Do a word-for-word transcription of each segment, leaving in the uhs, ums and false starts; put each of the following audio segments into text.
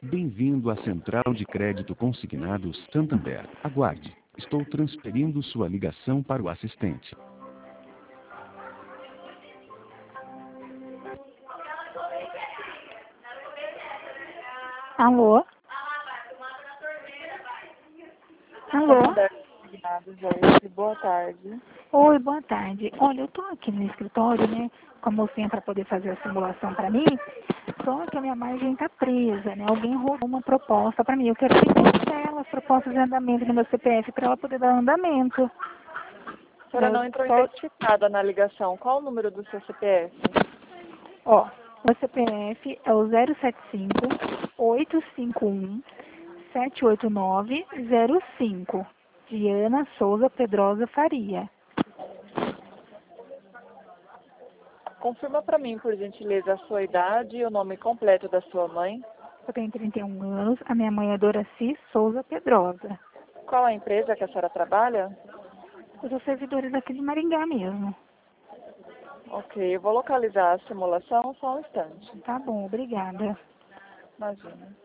Bem-vindo à Central de Crédito Consignados Santander. Aguarde. Estou transferindo sua ligação para o assistente. Alô? Alô? Joyce, boa tarde. Oi, boa tarde. Olha, eu tô aqui no escritório, né, com a mocinha para poder fazer a simulação para mim, só que a minha margem tá presa, né? Alguém roubou uma proposta para mim. Eu quero que cancela as propostas de andamento no meu C P F para ela poder dar andamento. A senhora Eu não entrou só- identificada na ligação. Qual o número do seu C P F? Ó, meu C P F é o zero sete cinco, oito cinco um, sete oito nove, zero cinco. Diana Souza Pedrosa Faria. Confirma para mim, por gentileza, a sua idade e o nome completo da sua mãe. Eu tenho trinta e um anos, a minha mãe é Doraci Souza Pedrosa. Qual a empresa que a senhora trabalha? Eu sou servidora daqui de Maringá mesmo. Ok, eu vou localizar a simulação, só um instante. Tá bom, obrigada. Imagina.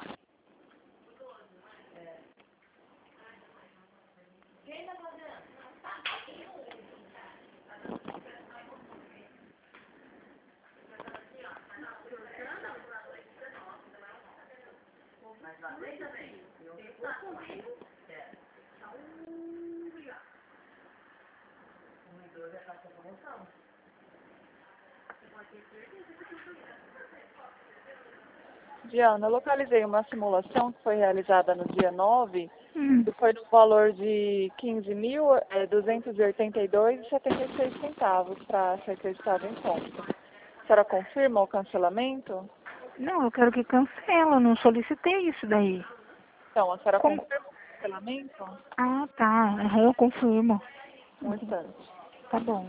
Diana, eu localizei uma simulação que foi realizada no dia nove, Hum, que foi no valor de quinze mil duzentos e oitenta e dois reais e setenta e seis centavos para ser acreditado em conta. A senhora confirma o cancelamento? não, eu quero que cancela, eu não solicitei isso daí. Então, a senhora Como? confirma o cancelamento? Ah, tá, aham, eu confirmo. Um instante. Tá bom.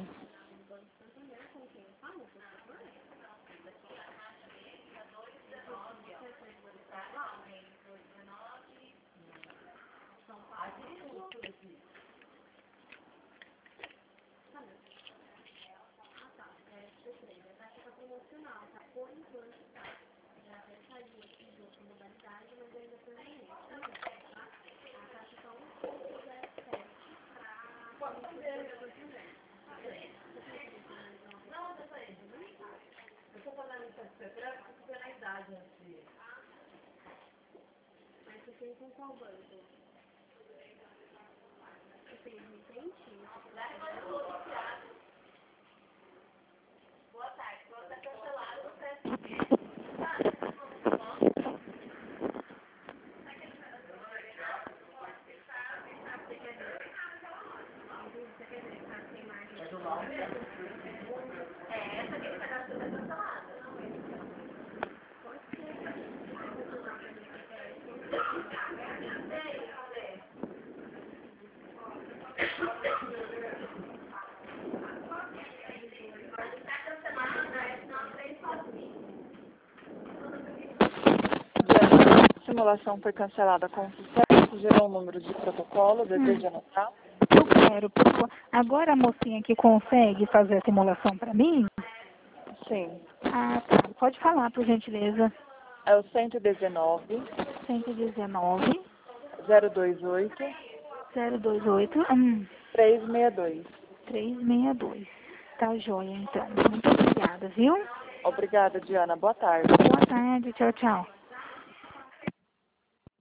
A simulação foi cancelada com sucesso, gerou um número de protocolo, deseja anotar? Eu quero, por favor. Agora a mocinha que consegue fazer a simulação para mim? Sim. Ah, tá. Pode falar, por gentileza. É o cento e dezenove, cento e dezenove, zero dois oito, zero dois oito, hum, três seis dois. trezentos e sessenta e dois. Tá joia, então. Muito obrigada, viu? Obrigada, Diana. Boa tarde. Boa tarde. Tchau, tchau.